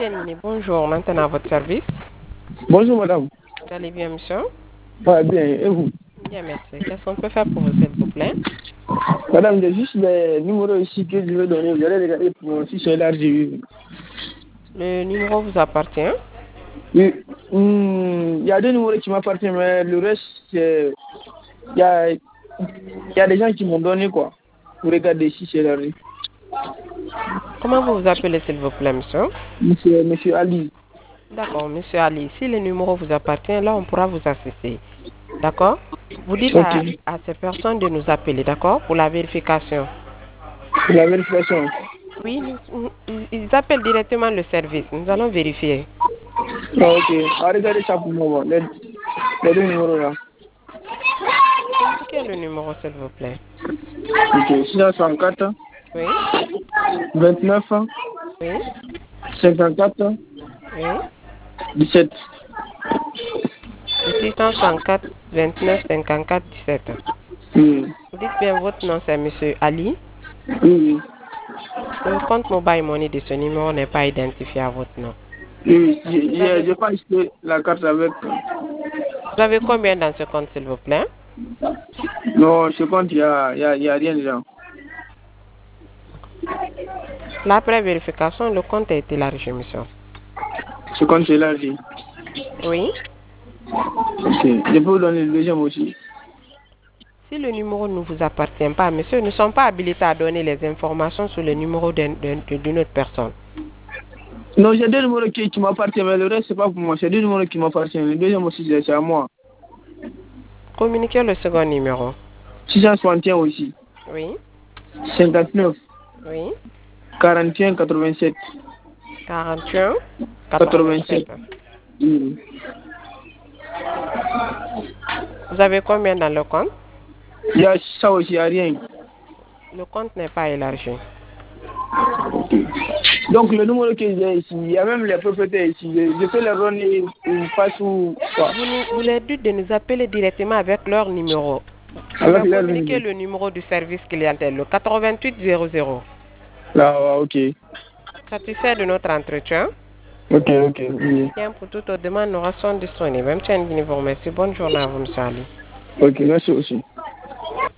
Yanniné, bonjour, maintenant à votre service. Bonjour madame. Vous allez bien, monsieur? Ouais, bien, et vous? Bien, merci. Qu'est-ce qu'on peut faire pour vous, s'il vous plaît? Madame, il y a juste des numéros ici que je veux donner. Vous allez regarder pour si c'est élargi. Le numéro vous appartient? Oui. Il y a deux numéros qui m'appartiennent, mais le reste, c'est. Il y a des gens qui m'ont donné quoi. Pour regarder si c'est élargi. Comment vous vous appelez, s'il vous plaît, monsieur? Monsieur Ali. D'accord, monsieur Ali. Si le numéro vous appartient, là, on pourra vous assister. D'accord? Vous dites Ok. à ces personnes de nous appeler, d'accord? Pour la vérification. Pour la vérification. Oui, ils appellent directement le service. Nous allons vérifier. Ah, ok. Regardez ça pour moi. Les deux numéros là. Communiquez le numéro, s'il vous plaît. Ok. 664, Oui, 29, oui, 54, oui. 17. Le 664 29 54 17. Oui. Vous dites bien votre nom, c'est monsieur Ali. Oui, oui. Le compte mobile money de ce numéro n'est pas identifié à votre nom. Oui, Vous avez, j'ai pas acheté la carte avec. vous avez combien dans ce compte, s'il vous plaît? Non, je compte, il y a rien dedans. Là, après vérification, le compte a été élargi, monsieur. Je compte, c'est là, j'ai. Oui. Ok. Je peux vous donner le deuxième aussi. Si le numéro ne vous appartient pas, monsieur, nous ne sommes pas habilités à donner les informations sur le numéro d'une autre personne. Non, j'ai deux numéros qui m'appartiennent, mais le reste, c'est pas pour moi. C'est deux numéros qui m'appartiennent. Le deuxième aussi, c'est à moi. Communiquez le second numéro. 661 aussi. Oui. 59, Oui. 41, 87. 41 87. 87. Oui. Vous avez combien dans le compte? Il y a ça aussi, il n'y a rien. Le compte n'est pas élargi. Donc, le numéro que j'ai ici, il y a même les propriétaires ici. Je peux leur donner une face ou quoi. Vous leur dites de nous appeler directement avec leur numéro. Vous Avec leur leur communiquez numéro. le numéro du service clientèle, le 88 00. Là, ok. Satisfait de notre entretien. Ok, ok. Oui. Bien, pour toute autre demande, nous restons disponibles. Même si vous remercie. Bonne journée à vous, monsieur Ali. Ok, merci aussi.